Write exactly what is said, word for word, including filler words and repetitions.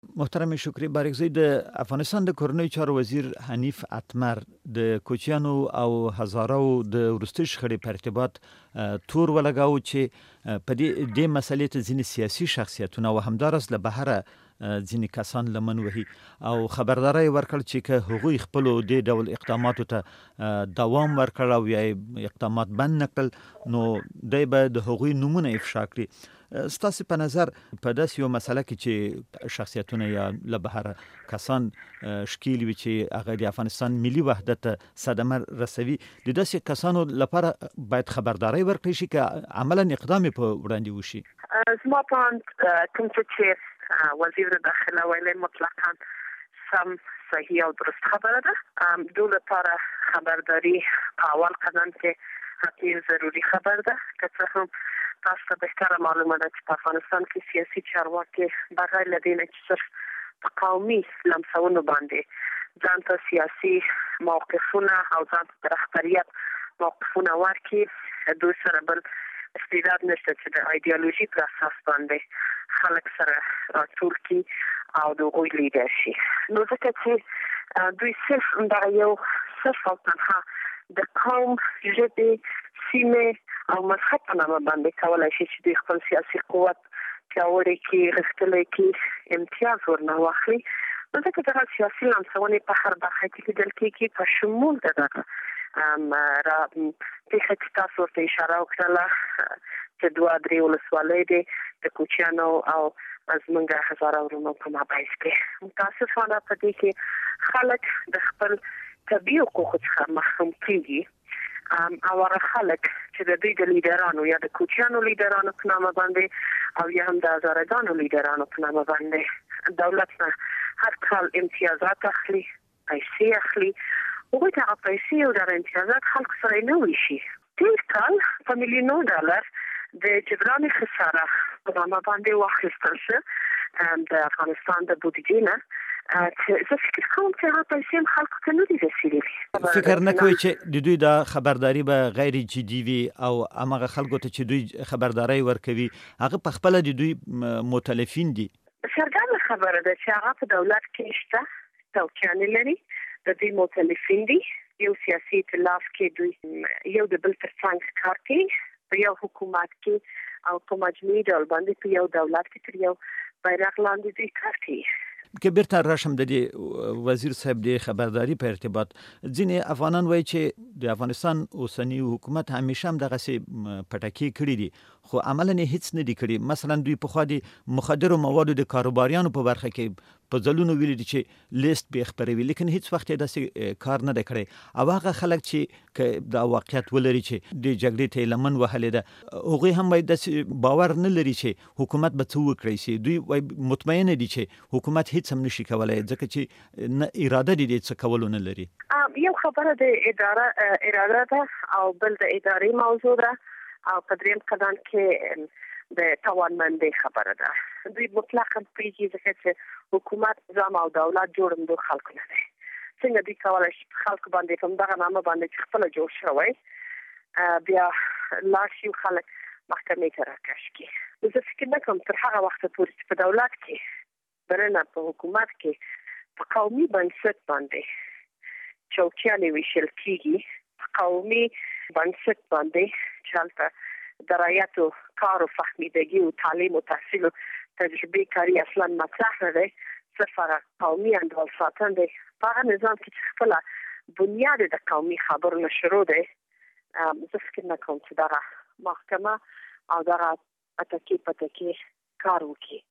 محترم شکری بارکزی د افغانستان د کورنۍ چارو وزیر حنیف اتمر د کوچیانو او هزارو د ورستي شخړې په ارتباط تور ولګاو چې په دې د مسلې ته ځینې سیاسي شخصیتونه او همدارس له بهره ځینې کسان لمن وهي او خبرداري ورکړ چې که هغوی خپل د ډول اقداماتو ته دوام ورکړ او یا اقدامات بند نکړل نو دای به د هغوی نمونه افشا کړي. ستاسو په نظر په داس یو مسله کې چې شخصیتونه یا له بهره کسان شکیل وي چې هغه د افغانستان ملي وحدت صدمه رسوي د داسې کسانو لپاره باید خبرداري ورکړي شي چې عملا اقدام په وړاندې وشي. زما په کوم چې وزیر داخله ویلي مطلقاً سم صحیح او درست خبره ده. دوی لپاره خبرداري اول قدم کې حتمی ضروری خبر ده که څه هم تاسو ته بهتره معلومه ده چې په افغانستان کې سیاسي چارواکي بغیر له دې نه چې صرف په قومي لمسونو باندې ځان ته سیاسي موقفونه او ځان ته رهبریت موقفونه ورکړي دوی سره بل استعداد نشته چې د ایدئولوژي پر اساس باندې خلک سره راټول کړي او د هغوی لیډر شي. نو ځکه چې دوی صرف دا یو صرف او تنها د قوم ژبې سیمه او مذهب په نامه باندې کولای شي چې د خپل سیاسي قوت پیاوړی کړي، غښتلی کړي، امتیاز ورنه واخلي. نو ځکه دغه سیاسي لمسونې په هر برخه کې لیدل کېږي په شمول د دغه را پیښه چې تاسو ورته اشاره وکړله چې دوه درې ولسوالۍ دي د کوچیانو او زموږ هزاره ورونو په مابینځ کې. متاسفانه په دې کې خلک د خپل طبیعي حقوقو څخه محروم کېږي او هغه خلک چې د دوی د لیډرانو یا د کوچیانو لیډرانو په نامه باندې او یا هم د هزارهګانو لیډرانو په نامه باندې دولت نه هر کال امتیازات اخلي، پیسې اخلي. هغوی ته هغه پیسې او دغه امتیازات خلکو سره نه ویشي. تېر کال په میلیونو ډالر د جبران خساره په نامه باندې واخیستل شو د افغانستان د بودیجې نه چې زه فکر کوم چې هغه پیسې خلکو ته نه دي رسیدلي. فکر نه کوئ چې د دوی د خبرداري به غیر جدي وي او هغه خلکو ته چې دوی خبرداري ورکوي هغه په خپل د دوی مؤتلفین دي؟ څرګنده خبره ده چې هغه په دولت کې شته توکیان لري، د دوی مؤتلفین دي، یو سیاسي ائتلاف کې دوی یو د بل ترڅنګ کار کوي په یو حکومت کې او په مجموعي ډول باندې په یو دولت کې تر یو بیرغ لاندې دوی کار کوي. که بیرته راشم د دې وزیر صاحب د خبرداري په ارتباط ځینې افغانان وایي چې د افغانستان اوسنی حکومت همیشه هم دغسې پټکې کړي دي خو عملا هیڅ نه دي کړي. مثلا دوی پخوا د مخدرو موادو د کاروباریانو په برخه کې په ځلونو ویلي دي چې لیست به خبروي لیکن هیڅ وخت یې داسې کار نه دی کړی او هغه خلک چې که دا واقعیت ولري چې د جګړې ته لمن وهلې ده هغوی هم وایي داسې باور نه لري چې حکومت به څه وکړی شي. دوی وایي مطمئنه دي چې حکومت هیڅ هم نشي کولای ځکه چې نه اراده دي د څه کولو نه لري. یو خبره د اداره اراده ده او بل د ادارې موضوع ده او په دریم قدم کې د توانمندۍ خبره ده. دوی مطلقاً پوهېږي ځکه چې حکومت نظام او دولت جوړ د خلکو نه دی. څنګه دوی کولی شي خلکو باندې په همدغه نامه باندې چې خپله جوړ شوی بیا لاړ شي خلک محکمې ته راکش کړي. زه فکر نه کوم تر هغه وخته پورې چې په دولت کې برنه په حکومت کې په قومي بنسټ باندې چوکیانې ویشل کېږي، په قومي بنسټ باندې چې هلته د رعیتو کار او فهمیدګي او تعلیم او تحصیل او تجربې کاري اصلا مطرح نه دی، صرف هغه قومي انډول ساتن دی. په هغه نظام کې چې خپله بنیاد د قومي خبرو نه شروع دی زه فکر نه کوم چې دغه محکمه او دغه اتکې پتکې کار وکړي.